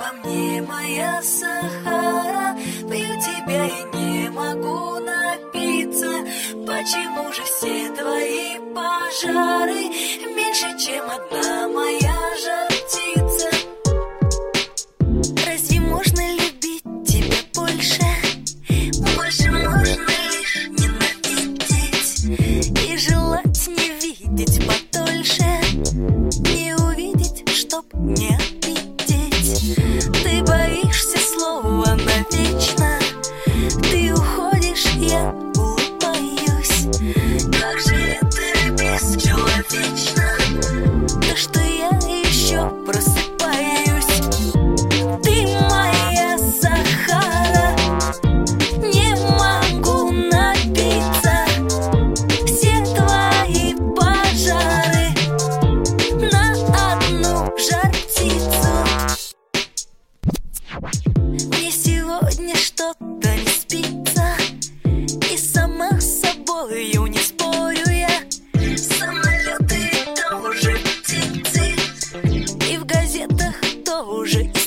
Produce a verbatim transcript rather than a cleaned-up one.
во мне моя Сахара. Пью тебя и не могу напиться. Почему же все твои пожары меньше, чем одна моя жар птица? Разве можно любить тебя больше? Больше можно лишь ненавидеть и желать не видеть подольше, не увидеть, чтоб не обидеть. Ты боишься слова навечно, ты уходишь, я улыбаюсь. Как же это бесчеловечно, то, что я еще просыпаюсь. Ты моя Сахара, не могу напиться. Все твои пожары на одну жар птицу. Мне сегодня что-то не спится, и сама с собою не спорю я. Самолеты тоже птицы, и в газетах тоже.